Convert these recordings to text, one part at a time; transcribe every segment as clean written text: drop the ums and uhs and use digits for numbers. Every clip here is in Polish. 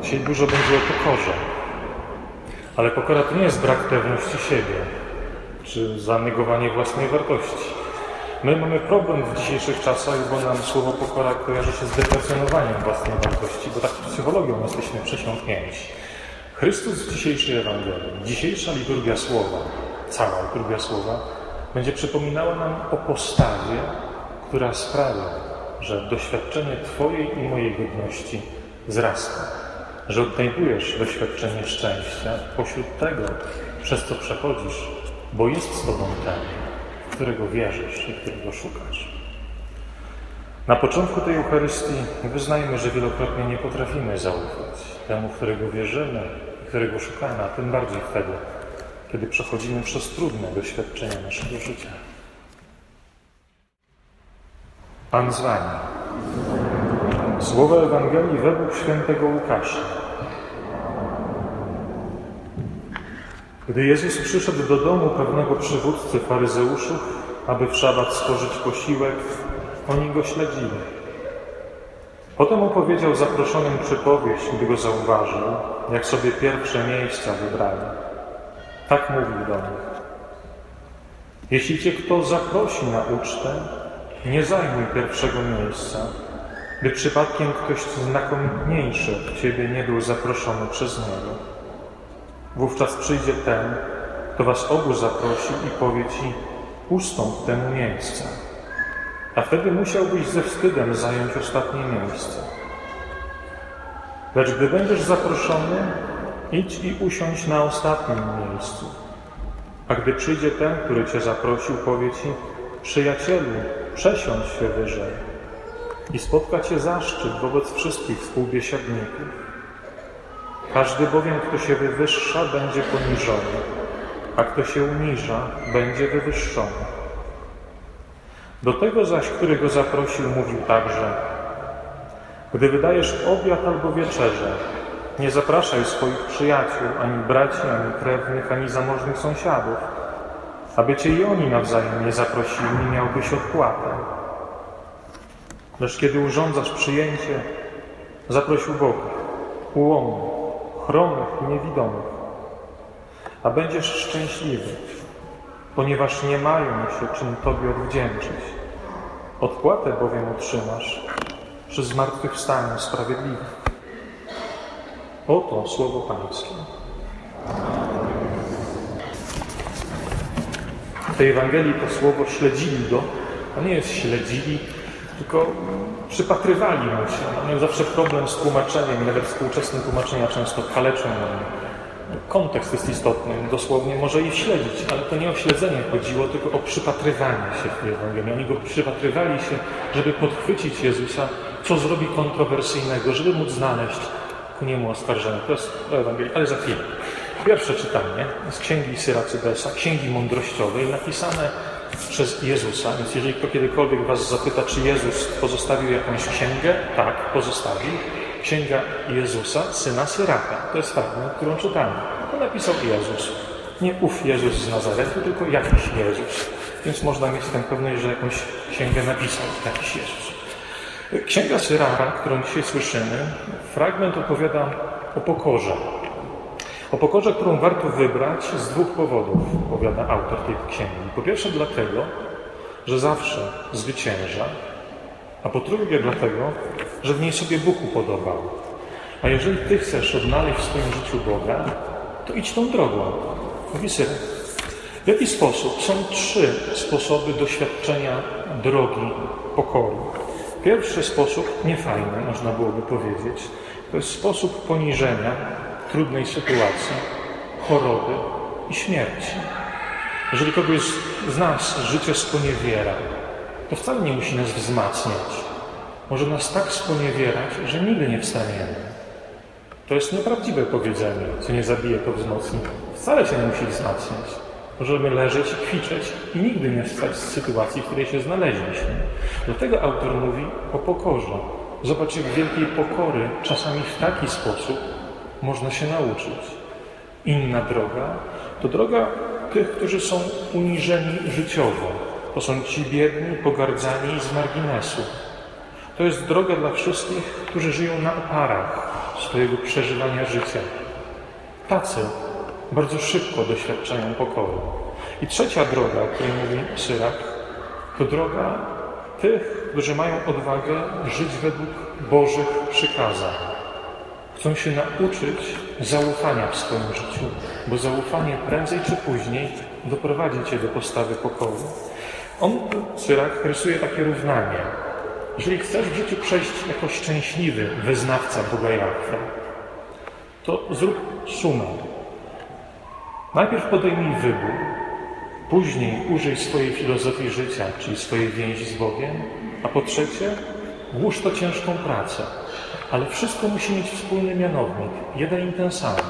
Dzisiaj dużo będzie o pokorze. Ale pokora to nie jest brak pewności siebie, czy zanegowanie własnej wartości. My mamy problem w dzisiejszych czasach, bo nam słowo pokora kojarzy się z deprecjonowaniem własnej wartości, bo tak psychologią jesteśmy przesiąknięci. Chrystus w dzisiejszej Ewangelii, dzisiejsza liturgia słowa, cała liturgia słowa, będzie przypominała nam o postawie, która sprawia, że doświadczenie Twojej i mojej godności wzrasta, że odnajdujesz doświadczenie szczęścia pośród tego, przez co przechodzisz, bo jest z Tobą ten, w którego wierzysz i którego szukasz. Na początku tej Eucharystii wyznajmy, że wielokrotnie nie potrafimy zaufać temu, w którego wierzymy i którego szukamy, a tym bardziej wtedy, kiedy przechodzimy przez trudne doświadczenia naszego życia. Pan z Wami. Słowo Ewangelii według świętego Łukasza. Gdy Jezus przyszedł do domu pewnego przywódcy faryzeuszów, aby w szabat spożyć posiłek, oni go śledzili. Potem opowiedział zaproszonym przypowieść, gdy go zauważył, jak sobie pierwsze miejsca wybrali. Tak mówił do nich. Jeśli cię kto zaprosi na ucztę, nie zajmuj pierwszego miejsca, by przypadkiem ktoś znakomitniejszy od ciebie nie był zaproszony przez niego. Wówczas przyjdzie ten, kto was obu zaprosi i powie ci, ustąp temu miejsca. A wtedy musiałbyś ze wstydem zająć ostatnie miejsce. Lecz gdy będziesz zaproszony, idź i usiądź na ostatnim miejscu. A gdy przyjdzie ten, który cię zaprosił, powie ci, przyjacielu, przesiądź się wyżej. I spotka cię zaszczyt wobec wszystkich współbiesiadników. Każdy bowiem, kto się wywyższa, będzie poniżony, a kto się uniża, będzie wywyższony. Do tego zaś, który go zaprosił, mówił także, gdy wydajesz obiad albo wieczerzę, nie zapraszaj swoich przyjaciół, ani braci, ani krewnych, ani zamożnych sąsiadów, aby cię i oni nawzajem nie zaprosili, miałbyś odpłatę. Lecz kiedy urządzasz przyjęcie, zaproś ubogich, ułomnych, chromych i niewidomych, a będziesz szczęśliwy, ponieważ nie mają się czym Tobie odwdzięczyć. Odpłatę bowiem otrzymasz przy zmartwychwstaniu sprawiedliwych. Oto słowo Pańskie. W tej Ewangelii to słowo śledzili go, to nie jest śledzili, tylko przypatrywali mu się. Mają zawsze problem z tłumaczeniem, nawet współczesne tłumaczenia często kaleczą. Kontekst jest istotny, dosłownie może je śledzić, ale to nie o śledzenie chodziło, tylko o przypatrywanie się w tej Ewangelii. Oni go przypatrywali się, żeby podchwycić Jezusa, co zrobi kontrowersyjnego, żeby móc znaleźć ku niemu oskarżenie. To jest Ewangelia, ale za chwilę. Pierwsze czytanie z Księgi Syracydesa, Księgi Mądrościowej, napisane przez Jezusa. Więc jeżeli kto kiedykolwiek was zapyta, czy Jezus pozostawił jakąś księgę, tak, pozostawił. Księga Jezusa, syna Syraka. To jest fragment, którą czytamy. To napisał Jezus. Nie ów Jezus z Nazaretu, tylko jakiś Jezus. Więc można mieć tę pewność, że jakąś księgę napisał jakiś Jezus. Księga Syraka, którą dzisiaj słyszymy, fragment opowiada o pokorze. O pokorze, którą warto wybrać z dwóch powodów, powiada autor tej księgi. Po pierwsze dlatego, że zawsze zwycięża, a po drugie dlatego, że w niej sobie Bóg upodobał. A jeżeli Ty chcesz odnaleźć w swoim życiu Boga, to idź tą drogą. Mówi Syrak. W jaki sposób? Są trzy sposoby doświadczenia drogi pokory. Pierwszy sposób, niefajny, można byłoby powiedzieć, to jest sposób poniżenia, trudnej sytuacji, choroby i śmierci. Jeżeli kogoś z nas życie sponiewiera, to wcale nie musi nas wzmacniać. Może nas tak sponiewierać, że nigdy nie wstaniemy. To jest nieprawdziwe powiedzenie, co nie zabije, to wzmocni. Wcale się nie musi wzmacniać. Możemy leżeć i kwiczeć i nigdy nie wstać z sytuacji, w której się znaleźliśmy. Dlatego autor mówi o pokorze. Zobacz, jak wielkiej pokory czasami w taki sposób można się nauczyć. Inna droga to droga tych, którzy są uniżeni życiowo. To są ci biedni, pogardzani z marginesu. To jest droga dla wszystkich, którzy żyją na oparach swojego przeżywania życia. Tacy bardzo szybko doświadczają pokory. I trzecia droga, o której mówi Syrach, to droga tych, którzy mają odwagę żyć według Bożych przykazań. Chcą się nauczyć zaufania w swoim życiu, bo zaufanie prędzej czy później doprowadzi cię do postawy pokoju. Syrach rysuje takie równanie. Jeżeli chcesz w życiu przejść jako szczęśliwy wyznawca Boga Jahwe, to zrób sumę. Najpierw podejmij wybór, później użyj swojej filozofii życia, czyli swojej więzi z Bogiem, a po trzecie włóż to ciężką pracę. Ale wszystko musi mieć wspólny mianownik, jeden i ten sam.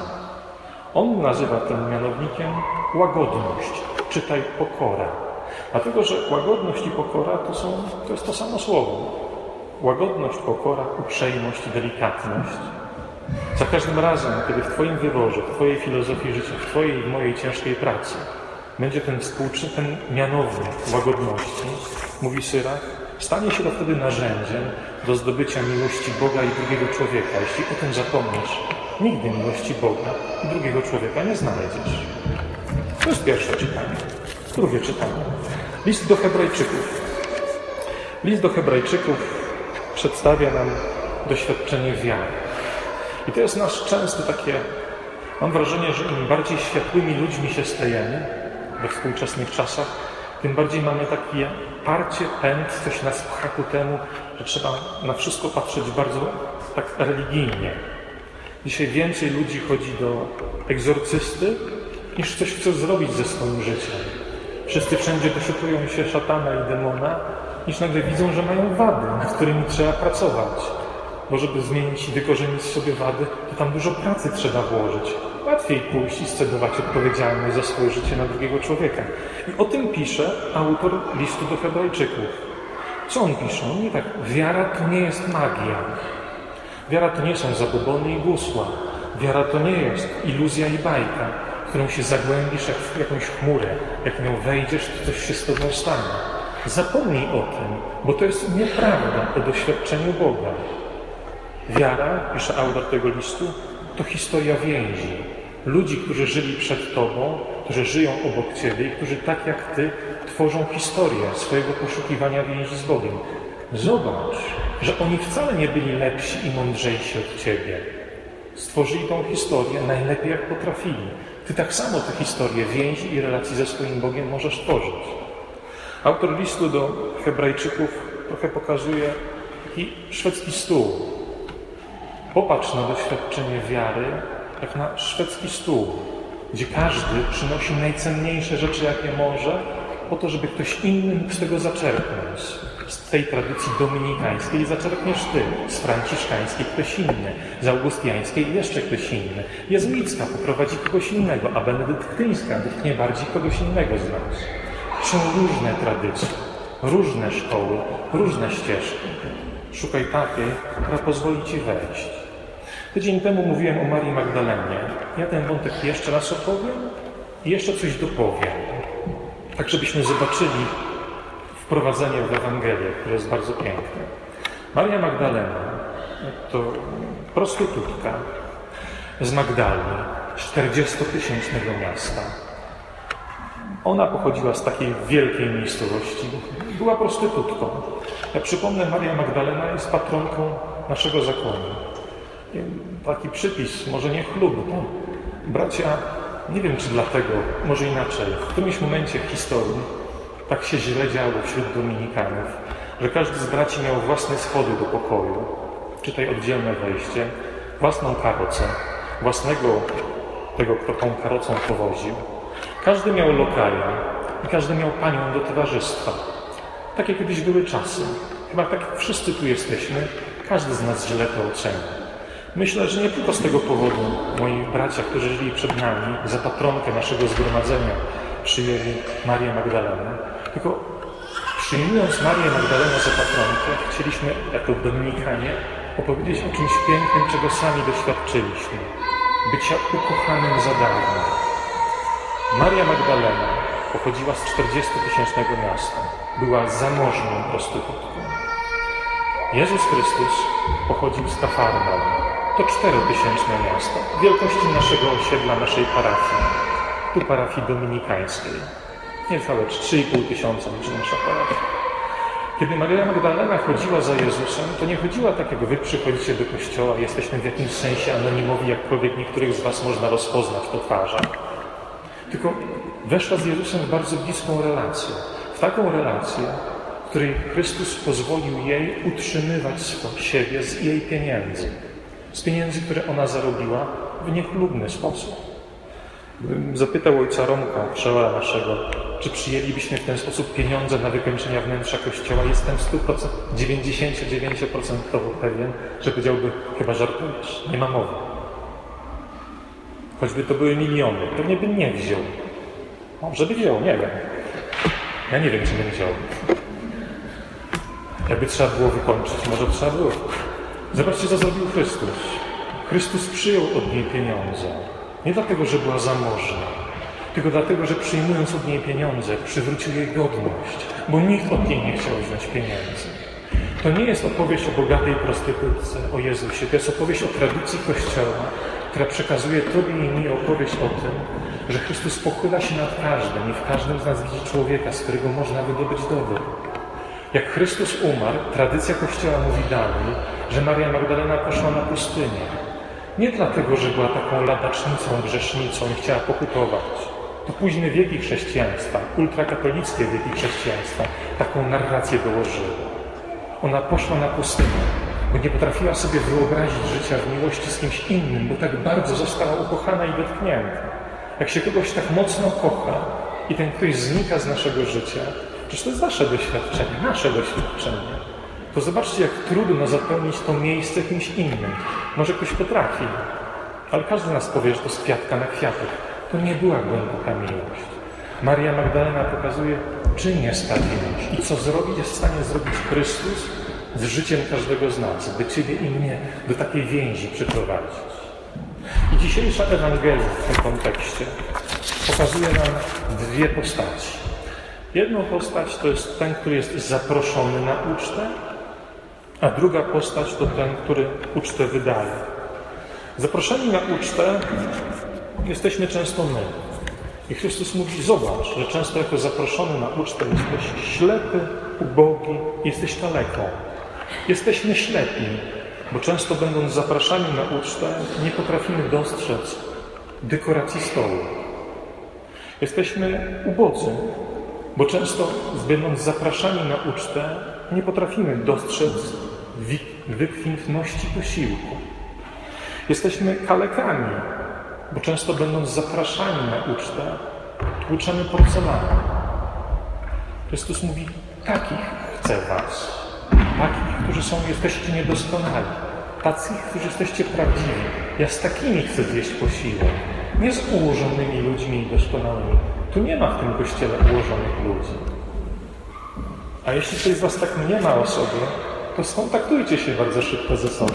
On nazywa tym mianownikiem łagodność, czytaj pokora. Dlatego, że łagodność i pokora to jest to samo słowo. Łagodność, pokora, uprzejmość i delikatność. Za każdym razem, kiedy w Twoim wyborze, w Twojej filozofii życia, w Twojej i w mojej ciężkiej pracy będzie ten mianownik łagodności, mówi Syrach, stanie się to wtedy narzędziem do zdobycia miłości Boga i drugiego człowieka. Jeśli o tym zapomnisz, nigdy miłości Boga i drugiego człowieka nie znajdziesz. To jest pierwsze czytanie. Drugie czytanie. List do Hebrajczyków. List do Hebrajczyków przedstawia nam doświadczenie wiary. I to jest nasz często takie, mam wrażenie, że im bardziej światłymi ludźmi się stajemy we współczesnych czasach, tym bardziej mamy takie parcie, pęd, coś nas pcha ku temu, że trzeba na wszystko patrzeć bardzo tak religijnie. Dzisiaj więcej ludzi chodzi do egzorcysty, niż coś chce zrobić ze swoim życiem. Wszyscy wszędzie doszukują się szatana i demona, niż nagle widzą, że mają wady, nad którymi trzeba pracować. Bo żeby zmienić i wykorzenić sobie wady, to tam dużo pracy trzeba włożyć. Łatwiej pójść i scedować odpowiedzialność za swoje życie na drugiego człowieka. I o tym pisze autor listu do Hebrajczyków. Co on pisze? On mówi tak, wiara to nie jest magia. Wiara to nie są zabobony i gusła. Wiara to nie jest iluzja i bajka, w którą się zagłębisz jak w jakąś chmurę. Jak w nią wejdziesz, to coś się z tobą stanie. Zapomnij o tym, bo to jest nieprawda o doświadczeniu Boga. Wiara, pisze autor tego listu, to historia więzi. Ludzi, którzy żyli przed Tobą, którzy żyją obok Ciebie i którzy tak jak Ty tworzą historię swojego poszukiwania więzi z Bogiem. Zobacz, że oni wcale nie byli lepsi i mądrzejsi od Ciebie. Stworzyli tą historię najlepiej jak potrafili. Ty tak samo tę historię więzi i relacji ze swoim Bogiem możesz tworzyć. Autor listu do Hebrajczyków trochę pokazuje taki szwedzki stół. Popatrz na doświadczenie wiary jak na szwedzki stół, gdzie każdy przynosi najcenniejsze rzeczy, jakie może, po to, żeby ktoś inny mógł z tego zaczerpnąć. Z tej tradycji dominikańskiej zaczerpniesz ty, z franciszkańskiej ktoś inny, z augustiańskiej jeszcze ktoś inny. Jezuicka poprowadzi kogoś innego, a benedyktyńska dotknie bardziej kogoś innego z nas. Są różne tradycje, różne szkoły, różne ścieżki. Szukaj takiej, która pozwoli ci wejść. Tydzień temu mówiłem o Marii Magdalenie. Ja ten wątek jeszcze raz opowiem i jeszcze coś dopowiem. Tak, żebyśmy zobaczyli wprowadzenie w Ewangelię, które jest bardzo piękne. Maria Magdalena to prostytutka z Magdali, 40-tysięcznego miasta. Ona pochodziła z takiej wielkiej miejscowości. Była prostytutką. Ja przypomnę, Maria Magdalena jest patronką naszego zakonu. Taki przypis, może nie chlubny. Bracia, nie wiem czy dlatego, może inaczej, w którymś momencie w historii tak się źle działo wśród dominikanów, że każdy z braci miał własne schody do pokoju, czytaj oddzielne wejście, własną karocę, własnego tego, kto tą karocą powoził. Każdy miał lokaja i każdy miał panią do towarzystwa. Takie kiedyś były czasy. Chyba tak jak wszyscy tu jesteśmy, każdy z nas źle to oceni. Myślę, że nie tylko z tego powodu moi bracia, którzy żyli przed nami, za patronkę naszego zgromadzenia przyjęli Marię Magdalenę, tylko przyjmując Marię Magdalenę za patronkę, chcieliśmy jako dominikanie opowiedzieć o czymś pięknym, czego sami doświadczyliśmy. Bycia ukochanym za darmo. Maria Magdalena pochodziła z 40-tysięcznego miasta. Była zamożną prostytutką. Jezus Chrystus pochodził z Kafarnaum. to 4000 miasto, wielkości naszego osiedla, naszej parafii, tu parafii dominikańskiej. Niecałe 3,5 tysiąca niż nasza parafia. Kiedy Maria Magdalena chodziła za Jezusem, to nie chodziła tak, jak wy przychodzicie do kościoła, jesteśmy w jakimś sensie anonimowi, jakkolwiek niektórych z was można rozpoznać po twarzach. Tylko weszła z Jezusem w bardzo bliską relację. W taką relację, w której Chrystus pozwolił jej utrzymywać siebie z jej pieniędzy. Z pieniędzy, które ona zarobiła w niechlubny sposób. Gdybym zapytał ojca Romka, przeora naszego, czy przyjęlibyśmy w ten sposób pieniądze na wykończenia wnętrza Kościoła, jestem 99% pewien, że powiedziałby, chyba żartujesz, nie ma mowy. Choćby to były miliony, pewnie by nie wziął. Może by wziął, nie wiem. Ja nie wiem, czy bym wziął. Jakby trzeba było wykończyć, może trzeba było. Zobaczcie, co zrobił Chrystus. Chrystus przyjął od niej pieniądze. Nie dlatego, że była zamożna, tylko dlatego, że przyjmując od niej pieniądze, przywrócił jej godność, bo nikt od niej nie chciał wziąć pieniędzy. To nie jest opowieść o bogatej prostytutce, o Jezusie. To jest opowieść o tradycji Kościoła, która przekazuje Tobie i mi opowieść o tym, że Chrystus pochyla się nad każdym i w każdym z nas widzi człowieka, z którego można wydobyć dobro. Jak Chrystus umarł, tradycja Kościoła mówi dalej, że Maria Magdalena poszła na pustynię. Nie dlatego, że była taką ladacznicą, grzesznicą i chciała pokutować. To późne wieki chrześcijaństwa, ultrakatolickie wieki chrześcijaństwa, taką narrację dołożyły. Ona poszła na pustynię, bo nie potrafiła sobie wyobrazić życia w miłości z kimś innym, bo tak bardzo została ukochana i dotknięta. Jak się kogoś tak mocno kocha i ten ktoś znika z naszego życia, przecież to jest nasze doświadczenie. To zobaczcie, jak trudno zapełnić to miejsce kimś innym. Może ktoś potrafi, ale każdy z nas powie, że to z kwiatka na kwiatek. To nie była głęboka miłość. Maria Magdalena pokazuje, czym jest ta miłość i co jest w stanie zrobić Chrystus z życiem każdego z nas, by Ciebie i mnie do takiej więzi przyprowadzić. I dzisiejsza Ewangelia w tym kontekście pokazuje nam dwie postaci. Jedną postać to jest ten, który jest zaproszony na ucztę, a druga postać to ten, który ucztę wydaje. Zaproszeni na ucztę jesteśmy często my. I Chrystus mówi, zobacz, że często jako zaproszony na ucztę jesteś ślepy, ubogi, jesteś kaleką. Jesteśmy ślepi, bo często będąc zapraszani na ucztę nie potrafimy dostrzec dekoracji stołu. Jesteśmy ubodzy, bo często będąc zapraszani na ucztę nie potrafimy dostrzec wykwintności posiłku. Jesteśmy kalekami, bo często będąc zapraszani na ucztę tłuczemy porcelanę. Chrystus mówi, takich chcę was, takich, którzy jesteście niedoskonali, tacy, którzy jesteście prawdziwi. Ja z takimi chcę zjeść posiłek, nie z ułożonymi ludźmi i doskonałymi. Tu nie ma w tym Kościele ułożonych ludzi. A jeśli ktoś z was tak nie ma o sobie, to skontaktujcie się bardzo szybko ze sobą.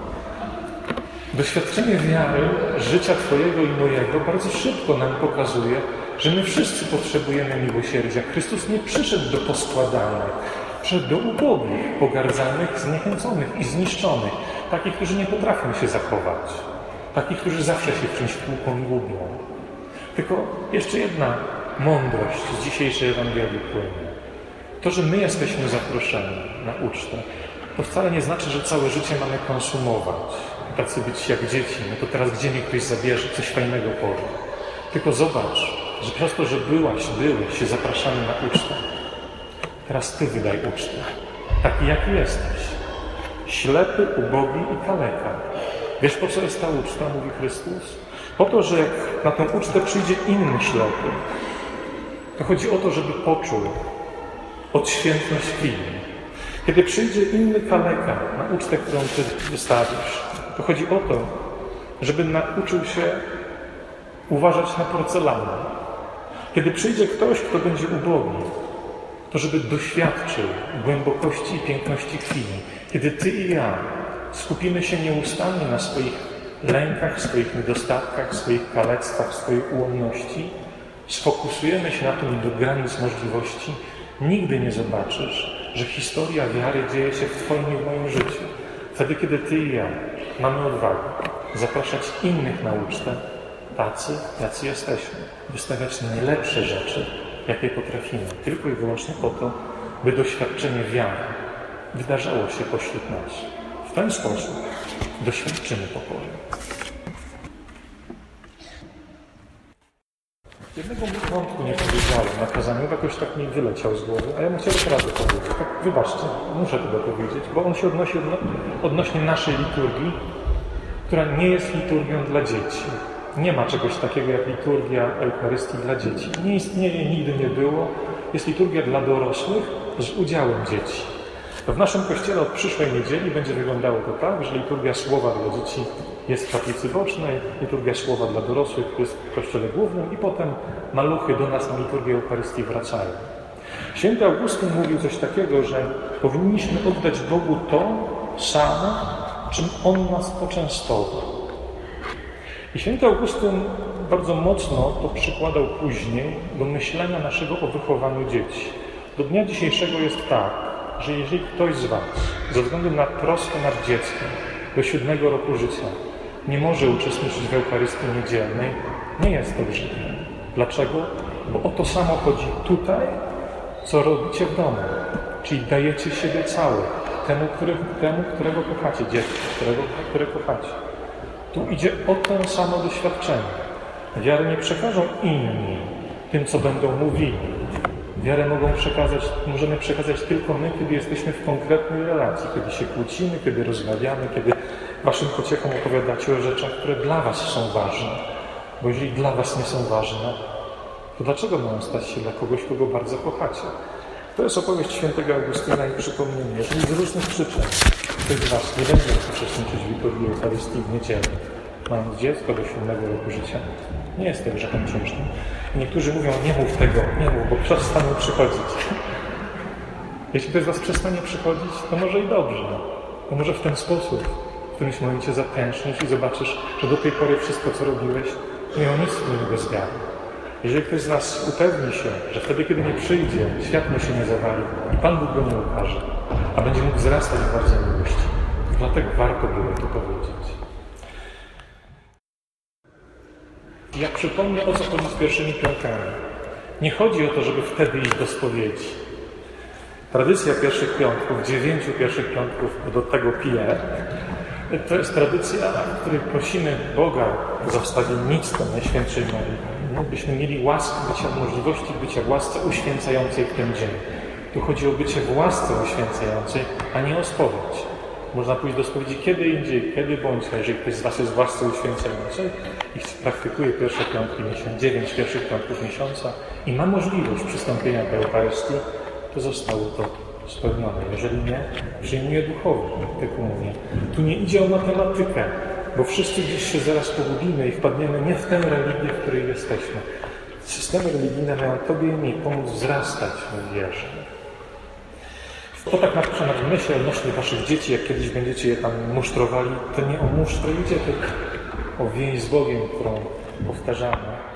Doświadczenie wiary, życia Twojego i mojego bardzo szybko nam pokazuje, że my wszyscy potrzebujemy miłosierdzia. Chrystus nie przyszedł do poskładanych, przyszedł do ubogich, pogardzanych, zniechęconych i zniszczonych. Takich, którzy nie potrafią się zachować. Takich, którzy zawsze się w czymś kółką gubią. Tylko jeszcze jedna mądrość z dzisiejszej Ewangelii płynie. To, że my jesteśmy zaproszeni na ucztę, to wcale nie znaczy, że całe życie mamy konsumować. Tacy być jak dzieci. No to teraz gdzie mnie ktoś zabierze, coś fajnego powie. Tylko zobacz, że przez to, że byłeś się zapraszany na ucztę. Teraz Ty wydaj ucztę. Taki jaki jesteś. Ślepy, ubogi i kaleka. Wiesz, po co jest ta uczta, mówi Chrystus? Po to, że jak na tę ucztę przyjdzie inny ślepy, to chodzi o to, żeby poczuł odświętność chwili. Kiedy przyjdzie inny kaleka na ucztę, którą Ty wystawisz, to chodzi o to, żeby nauczył się uważać na porcelanę. Kiedy przyjdzie ktoś, kto będzie ubogi, to żeby doświadczył głębokości i piękności chwili. Kiedy Ty i ja skupimy się nieustannie na swoich lękach, swoich niedostatkach, swoich kalectwach, swojej ułomności, sfokusujemy się na tym do granic możliwości, nigdy nie zobaczysz, że historia wiary dzieje się w Twoim i w moim życiu. Wtedy, kiedy Ty i ja mamy odwagę zapraszać innych na ucztę, tacy, jacy jesteśmy. Wystawiać najlepsze rzeczy, jakie potrafimy, tylko i wyłącznie po to, by doświadczenie wiary wydarzało się pośród nas. W ten sposób doświadczymy pokoju. Jednego wątku nie powiedziałem na kazaniu, jakoś tak mi wyleciał z głowy, a ja bym chciał naprawdę powiedzieć. Tak, wybaczcie, muszę tego powiedzieć, bo on się odnosi odnośnie naszej liturgii, która nie jest liturgią dla dzieci. Nie ma czegoś takiego jak liturgia Eucharystii dla dzieci. Nie istnieje, nigdy nie było. Jest liturgia dla dorosłych z udziałem dzieci. To w naszym Kościele od przyszłej niedzieli będzie wyglądało to tak, że liturgia słowa dla dzieci jest w kaplicy bocznej, liturgia słowa dla dorosłych jest w Kościele głównym i potem maluchy do nas na liturgię Eucharystii wracają. Święty Augustyn mówił coś takiego, że powinniśmy oddać Bogu to samo, czym On nas poczęstował. I święty Augustyn bardzo mocno to przykładał później do myślenia naszego o wychowaniu dzieci. Do dnia dzisiejszego jest tak, że jeżeli ktoś z Was ze względu na troskę nad dzieckiem do 7 roku życia nie może uczestniczyć w Eucharystii niedzielnej, nie jest to grzechem. Dlaczego? Bo o to samo chodzi tutaj, co robicie w domu. Czyli dajecie siebie całe temu, którego kochacie, dziecku, które kochacie. Tu idzie o to samo doświadczenie. Wiarę nie przekażą inni tym, co będą mówili. Wiarę możemy przekazać tylko my, kiedy jesteśmy w konkretnej relacji, kiedy się kłócimy, kiedy rozmawiamy, kiedy Waszym pociechom opowiadacie o rzeczach, które dla Was są ważne. Bo jeżeli dla Was nie są ważne, to dlaczego mają stać się dla kogoś, kogo bardzo kochacie? To jest opowieść świętego Augustyna i przypomnienie, jeżeli z różnych przyczyn ktoś z Was nie będzie uczestniczyć w liturgii Eucharystii w niedzielę, mając dziecko do 7 roku życia, nie jest to grzechem ciężkim. I niektórzy mówią, nie mów tego, nie mów, bo przestaną przychodzić. Jeśli ktoś z Was przestanie przychodzić, to może i dobrze. To może w ten sposób w którymś momencie zatężniesz i zobaczysz, że do tej pory wszystko, co robiłeś, nie miało nic wspólnego z wiarą. Jeżeli ktoś z nas upewni się, że wtedy, kiedy nie przyjdzie, świat mu się nie zawali, Pan Bóg go nie ukaże, a będzie mógł wzrastać w władzy miłości. Dlatego warto było to powiedzieć. Ja przypomnę, o co chodzi z pierwszymi piątkami. Nie chodzi o to, żeby wtedy iść do spowiedzi. Tradycja pierwszych piątków, 9 pierwszych piątków, do tego pije, to jest tradycja, w której prosimy Boga za wstawiennictwo Najświętszej Maryi, byśmy mieli możliwości bycia w łasce uświęcającej w ten dzień. Tu chodzi o bycie w łasce uświęcającej, a nie o spowiedź. Można pójść do spowiedzi kiedy indziej, kiedy bądź, jeżeli ktoś z Was jest w łasce uświęcającej i praktykuje pierwsze piątki miesiąca, 9 pierwszych piątków miesiąca i ma możliwość przystąpienia do Eucharystii, to zostało to spełnione. Jeżeli nie, przyjmuje duchowo tę komunię. Tu nie idzie o matematykę, bo wszyscy gdzieś się zaraz pogubimy i wpadniemy nie w tę religię, w której jesteśmy. Systemy religijne mają Tobie i mi pomóc wzrastać w wierze. To tak na myślę odnośnie Waszych dzieci, jak kiedyś będziecie je tam musztrowali, to nie o musztrę idzie, tylko o więź z Bogiem, którą powtarzamy.